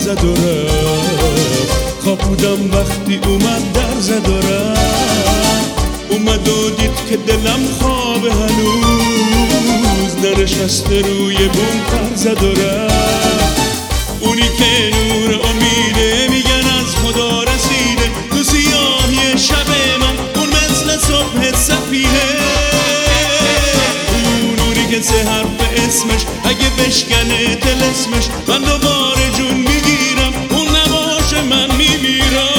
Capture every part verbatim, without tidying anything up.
زد و رفت. خواب بودم وقتی اومد در زد و رفت. اومد و دید که دلم خواب هنوز ننشسته روی بوم پر زد و رفت. اونی که نور امیده میگن از خدا رسیده، تو سیاهی شب من اون مثل صبح سفیده. اون نوری که سه حرف اسمش اگه بشکنه طلسمش من دوباره جون میگیرم، اون نباشه من میمیرم.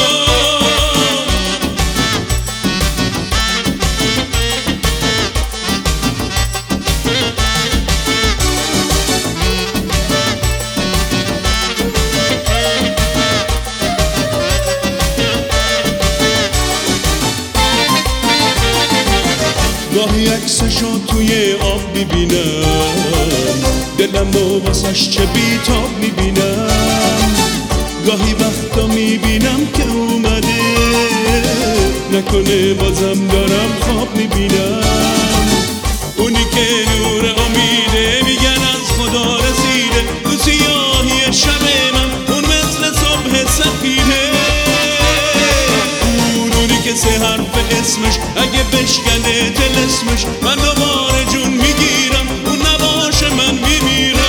گاهی عکسشو توی آب میبینم، دلم و واسش چه بیتاب میبینم. گاهی وقتا میبینم که اومده، نکنه بازم دارم خواب میبینم. اونی که نور امیده میگن از خدا رسیده، تو سیاهی شب من اون مثل صبح سفیده. که سه حرف اسمش اگه بشکنه طلسمش من دوباره جون میگیرم، اون نباشه من میمیرم.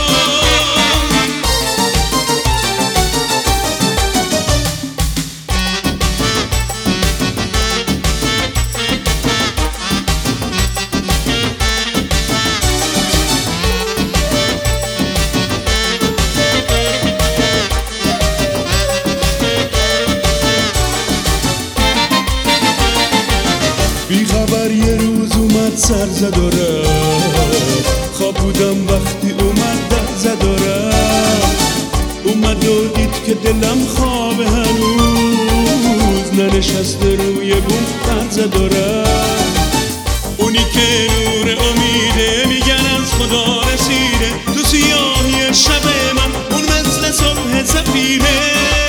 بی خبر یه روز اومد سر زد و رفت. خواب بودم وقتی اومد در زد و رفت. اومد و دید که دلم خواب هنوز ننشسته روی بوم پر زد و رفت. اونی که نور امیده میگن از خدا رسیده، تو سیاهی شب من اون مثل صبح سفیده.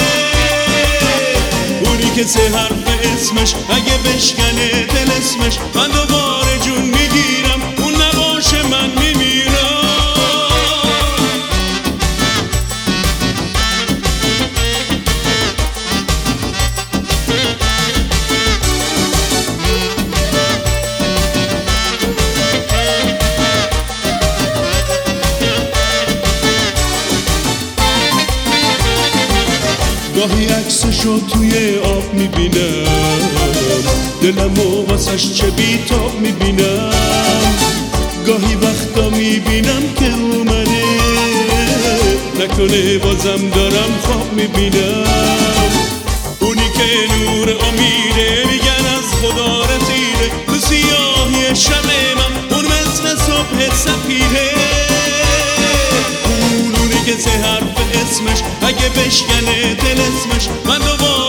اونی که سه حرف اسمش اگه بشکنه طلسمش من دوباره جون میگیرم، اون نباشه من میمیرم. گاهی عکسشو توی آب میبینم، دلم و واسش چه بیتاب میبینم. گاهی وقتا میبینم که اومده، نکنه بازم دارم خواب میبینم. اونی که نور امیده میگن از خدا رسیده، تو سیاهی شب من اون مثل صبح سفیده. اون اونی که سه حرف اسمش اگه بشکنه طلسمش من دوباره